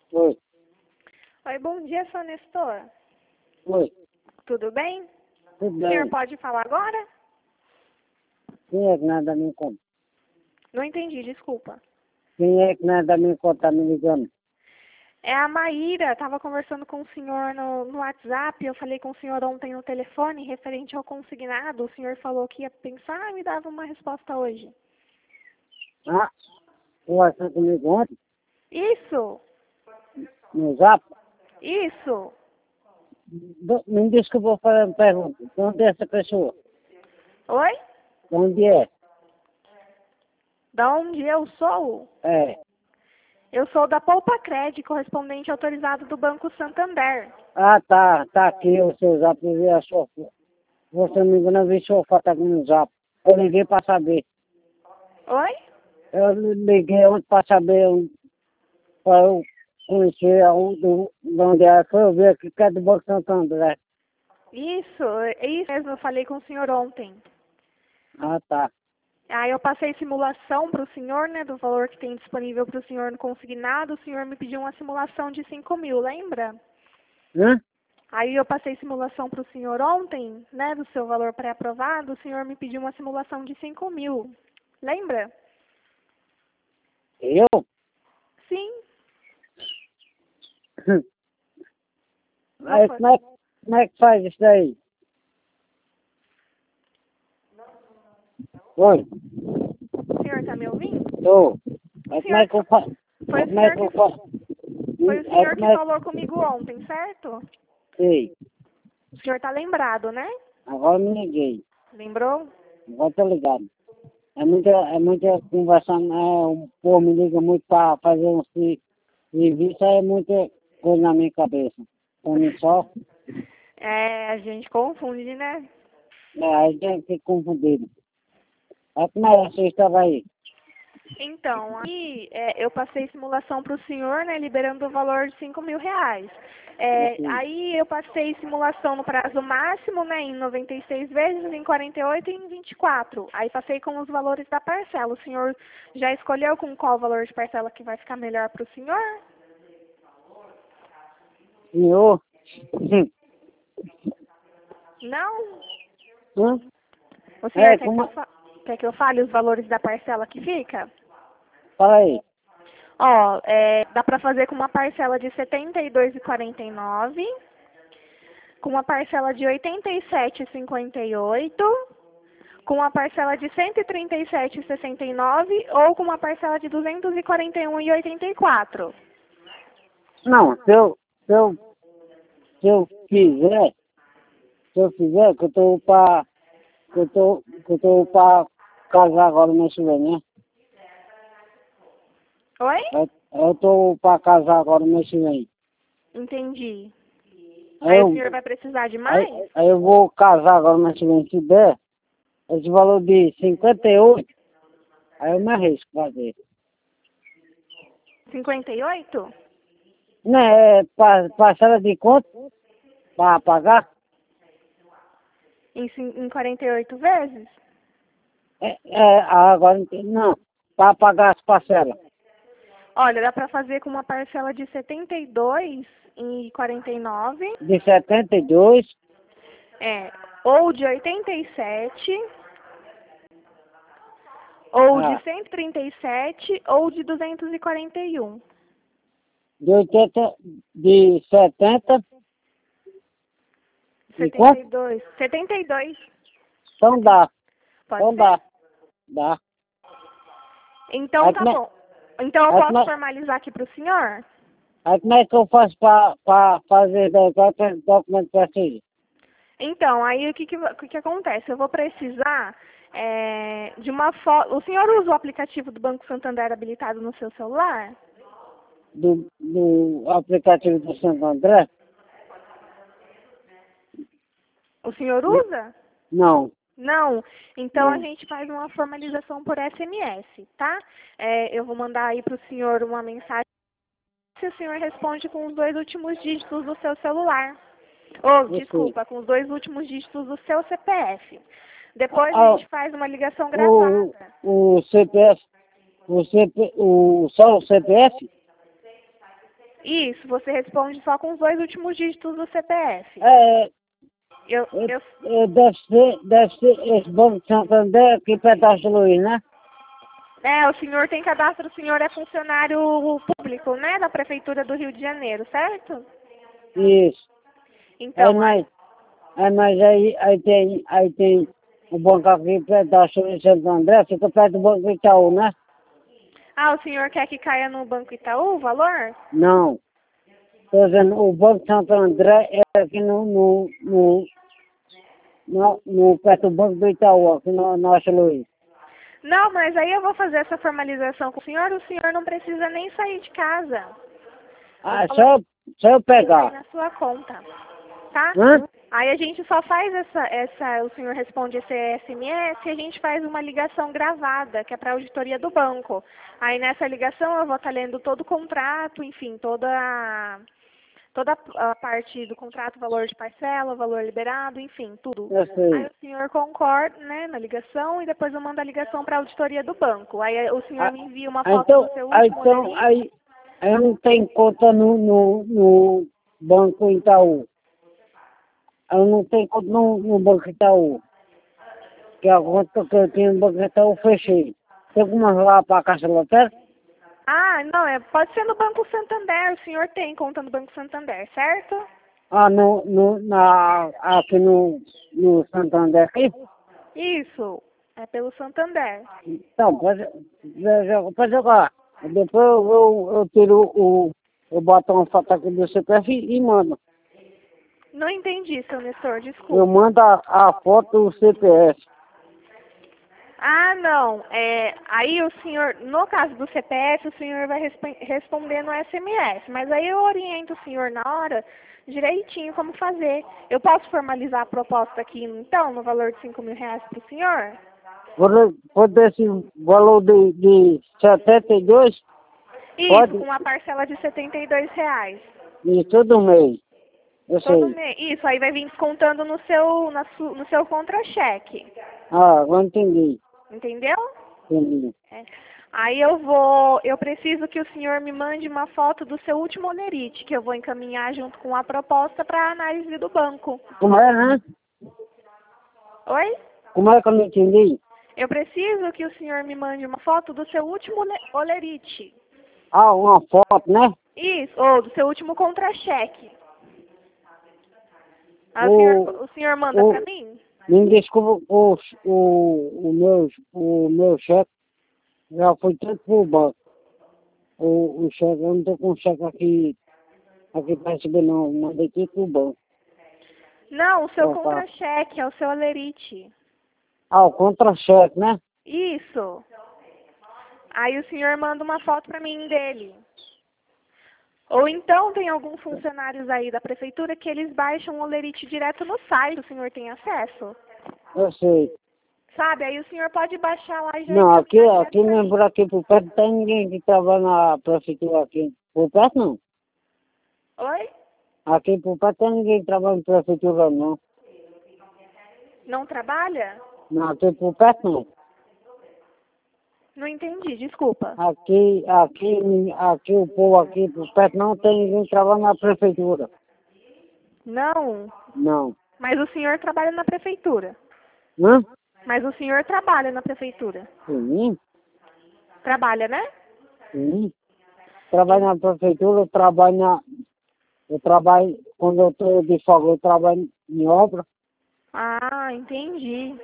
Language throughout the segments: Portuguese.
Oi, Oi, bom dia, seu Nestor. oi, Tudo bem? tudo O senhor bem? pode falar agora? Quem é que não é da minha conta? Não entendi, desculpa. Quem é que não é da minha conta tá me ligando? É a Maíra, estava conversando com o senhor no WhatsApp, eu falei com o senhor ontem no telefone, referente ao consignado, o senhor falou que ia pensar e me dava uma resposta hoje. Ah, conversou comigo ontem, Isso, no Zap. isso. Me diz que eu vou fazer uma pergunta. De onde é essa pessoa? Oi? De onde é? Da onde eu sou? É. Eu sou da Poupa-Cred, correspondente autorizado do Banco Santander. Ah, tá aqui o seu Zap, eu vi a sua foto. Você me engano, eu vi sua foto aqui no Zap. Eu liguei para saber. Oi? Eu liguei ontem para saber, para eu conhecer de onde é. Foi eu ver aqui que é do Banco Santander. Isso, é isso mesmo, eu falei com o senhor ontem. Ah, tá. Aí eu passei simulação para o senhor, né, do valor que tem disponível para o senhor no consignado. O senhor me pediu uma simulação de 5.000, lembra? Hã? Aí eu passei simulação para o senhor ontem, né, do seu valor pré-aprovado. O senhor me pediu uma simulação de 5.000, lembra? Eu? Sim. Não Aí, foi. como é que faz isso daí? Oi, O senhor está me ouvindo? tô. O Aí como senhor é que eu faço? foi o Como é senhor que que eu faço? foi o Aí senhor como que é que... falou comigo ontem, certo? Sei, O senhor está lembrado, né? agora me liguei. Lembrou? Agora tô ligado. É muita conversa, o povo me liga muito para fazer um serviço, aí é muita coisa na minha cabeça. Pra mim só, É, a gente confunde, né? aí tem que confundir. Aí como é que você estava aí? Então, aí eu passei simulação para o senhor, né, liberando o valor de 5.000 reais. Assim, Aí eu passei simulação no prazo máximo, né, em 96 vezes, em 48 e em 24. Aí passei com os valores da parcela. O senhor já escolheu com qual valor de parcela que vai ficar melhor para o senhor? senhor? Não? Hã? O senhor É, quer que como... quer que eu fale os valores da parcela que fica? Fala aí. Ó, dá para fazer com uma parcela de R$ 72,49, com uma parcela de R$ 87,58, com uma parcela de R$ 137,69 ou com uma parcela de R$ 241,84. Não, se eu fizer, que eu tô pra casar agora mês que vem, né? Oi? Eu tô pra casar agora mês que vem. Entendi. Aí Aí o eu, senhor vai precisar de aí, mais? aí eu vou casar agora mês que vem, se der, esse valor de 58, aí eu me arrisco fazer. 58? Né, parcela de conta pra pagar? Em 48 vezes? Agora não, pra pagar as parcelas. Olha, dá para fazer com uma parcela de R$ 72,49, De 72, ou de 87, ou de ah, 137, ou de 241. de 80, de 70, e quanto? 72. 72. Então dá, Pode então ser? dá. Então Aí tá como é, bom. Então eu aí como posso é, formalizar aqui para o senhor? aí como é que eu faço pra fazer documento pra vocês? Então, aí o que acontece? Eu vou precisar de uma foto. O senhor usa o aplicativo do Banco Santander habilitado no seu celular? Do aplicativo do Santo André? O senhor usa? Não, Não? Então a não. gente faz uma formalização por SMS, tá? Eu vou mandar aí para o senhor uma mensagem. Se o senhor responde com os dois últimos dígitos do seu celular. Ou, Você. desculpa, com os dois últimos dígitos do seu CPF. Depois a Ah, gente faz uma ligação o, gravada. o CPF, só o CPF? Isso, você responde só com os 2 últimos dígitos do CPF. Eu, eu, Deve ser esse Banco Santander aqui perto da Luiz, né? o senhor tem cadastro, o senhor é funcionário público, né, da Prefeitura do Rio de Janeiro, certo? Isso. Então, Mas aí tem o banco aqui perto da Luiz Santo André, fica perto do Banco Itaú, né? o senhor quer que caia no Banco Itaú o valor? Não. Estou dizendo, o Banco Santo André é aqui no perto do Banco do Itaú, aqui no Nossa Luiz. Não, mas aí eu vou fazer essa formalização com o senhor não precisa nem sair de casa. Só eu Vai pegar. na sua conta, tá? Hã? Aí a gente só faz o senhor responde esse SMS e a gente faz uma ligação gravada, que é para a auditoria do banco. Aí nessa ligação eu vou estar lendo todo o contrato, enfim, toda a parte do contrato, valor de parcela, valor liberado, enfim, tudo. Eu sei. Aí o senhor concorda, né, na ligação e depois eu mando a ligação para a auditoria do banco. Aí o senhor me envia uma foto do seu último Aí eu não tenho conta no Banco Itaú. Eu não tenho conta no Banco Itaú. Que a conta que eu tinha no Banco Itaú eu fechei. Tem como ir lá para a Caixa Lotérica? Não, pode ser no Banco Santander, o senhor tem conta no Banco Santander, certo? Aqui no Santander aqui? Isso, é pelo Santander. Então, pode jogar. Depois eu tiro eu boto uma foto aqui do CPF e mando. Não entendi, seu Nestor, Eu desculpa. mando a foto do CPF. Não. Aí o senhor, no caso do CPF, o senhor vai responder no SMS. Mas aí eu oriento o senhor na hora direitinho como fazer. Eu posso formalizar a proposta aqui, então, no valor de R$ 5.000 para o senhor? Por esse valor de 72, Isso, pode com uma parcela de R$ 72. ir todo mês. Eu Todo sei. mês. Isso, aí vai vir descontando no seu contra-cheque. Agora entendi. Entendeu? Entendi. Aí eu preciso que o senhor me mande uma foto do seu último olerite, que eu vou encaminhar junto com a proposta para análise do banco. Como é, né? Oi? Como é que eu não entendi? Eu preciso que o senhor me mande uma foto do seu último olerite. Uma foto, né? Isso, ou do seu último contra-cheque. O senhor manda para mim? Me desculpa, o meu cheque já foi tudo pro banco. O cheque, eu não tô com o cheque aqui para receber não, mandei tudo pro banco. Não, o seu Tá. contra-cheque, é o seu olerite. O contra-cheque, né? Isso. Aí o senhor manda uma foto para mim dele. Ou então tem alguns funcionários aí da prefeitura que eles baixam o olerite direto no site, o senhor tem acesso? Eu sei. Sabe, aí o senhor pode baixar lá e já... Não, aqui mesmo por aqui por perto não tem ninguém que trabalha na prefeitura aqui. Por perto não. Oi? Aqui por perto tem ninguém que trabalha na prefeitura não. Não trabalha? Não, aqui por perto não. Não entendi, desculpa. Aqui o povo aqui por perto não tem ninguém que trabalha na prefeitura. Não? Não. Mas o senhor trabalha na prefeitura? Hã? Mas o senhor trabalha na prefeitura? Sim, Trabalha, né? sim. Trabalho na prefeitura, eu trabalho, quando eu estou de folga, eu trabalho em obra. Entendi.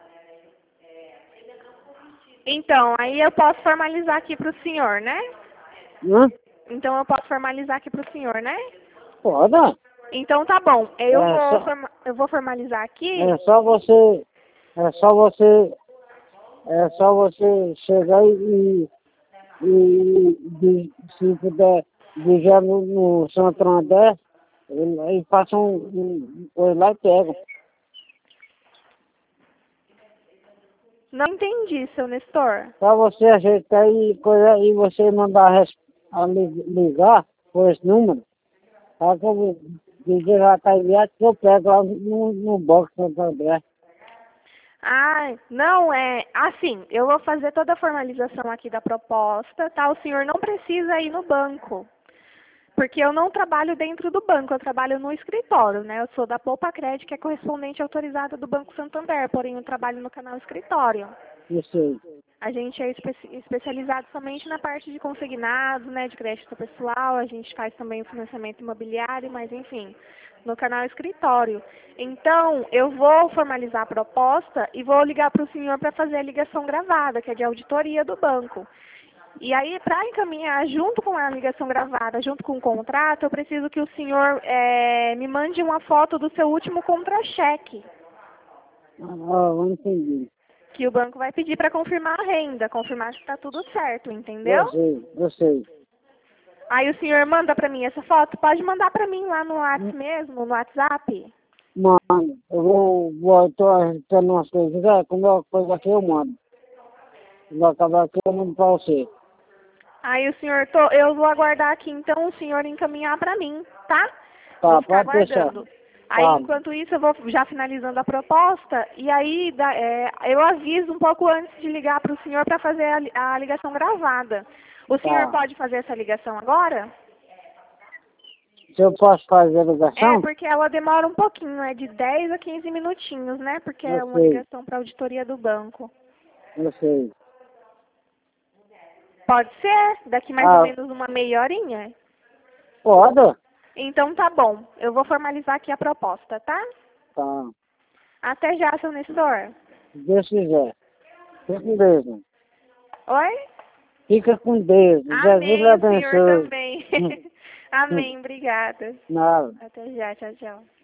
Então, aí eu posso formalizar aqui para o senhor, né? Hã? Então eu posso formalizar aqui para o senhor, né? Pode. Então tá bom. Eu vou formalizar aqui. É só você chegar se puder dizer no Santander, ele passa coisa lá e pega. Não entendi, seu Nestor. Pra você ajeitar e você mandar ligar por esse número, tá que eu vou dizer já tá enviado que eu pego lá no banco Santander. Não, assim, eu vou fazer toda a formalização aqui da proposta, tá? O senhor não precisa ir no banco. Porque eu não trabalho dentro do banco, eu trabalho no escritório, né? Eu sou da Poupa Crédito, que é correspondente autorizada do Banco Santander, porém eu trabalho no canal escritório. Eu sei. A gente é especializado somente na parte de consignados, né, de crédito pessoal, a gente faz também o financiamento imobiliário, mas enfim, no canal escritório. Então, eu vou formalizar a proposta e vou ligar para o senhor para fazer a ligação gravada, que é de auditoria do banco. E aí, para encaminhar junto com a ligação gravada, junto com o contrato, eu preciso que o senhor me mande uma foto do seu último contra-cheque, Eu entendi. que o banco vai pedir para confirmar a renda, confirmar que está tudo certo, entendeu? Eu sei. Aí o senhor manda para mim essa foto? Pode mandar para mim lá no WhatsApp mesmo, no WhatsApp? Mano, eu tô ajeitando umas coisas, como é uma coisa aqui eu mando. Vou acabar aqui, eu mando pra você. Aí o senhor, eu vou aguardar aqui então o senhor encaminhar para mim, tá? Tá, Vou ficar pode deixar. aguardando. Aí, Tá. enquanto isso, eu vou já finalizando a proposta e aí eu aviso um pouco antes de ligar para o senhor para fazer a ligação gravada. O senhor pode fazer essa ligação agora? Se eu posso fazer a É, ligação? porque ela demora um pouquinho, é de 10 a 15 minutinhos, né? Porque é Eu uma sei, ligação para a auditoria do banco. eu sei. Pode ser? Daqui mais ou menos uma meia horinha? Pode? Então tá bom. Eu vou formalizar aqui a proposta, tá? Tá. Até já, seu Nestor. Se Deus quiser. Fica com Deus, né? Oi? Fica com Deus. Jesus lhe Amém, o senhor abençoe. também. Amém, obrigada. Nada. Até já, tchau, tchau.